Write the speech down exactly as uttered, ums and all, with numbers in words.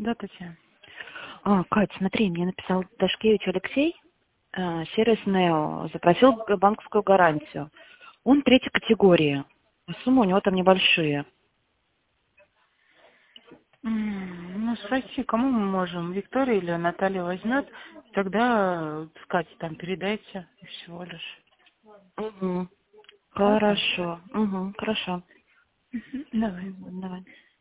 Да, Татьяна. А, Кать, смотри, мне написал Дашкевич Алексей, э, сервис Нео, запросил г- банковскую гарантию. Он третьей категории, а суммы у него там небольшие. М, Ну, спроси, кому мы можем? Виктория или Наталья возьмет, тогда с Катей там передайте и всего лишь. Угу. Ладно? Хорошо. Угу, хорошо. Мгм, Давай. Мгм, давай.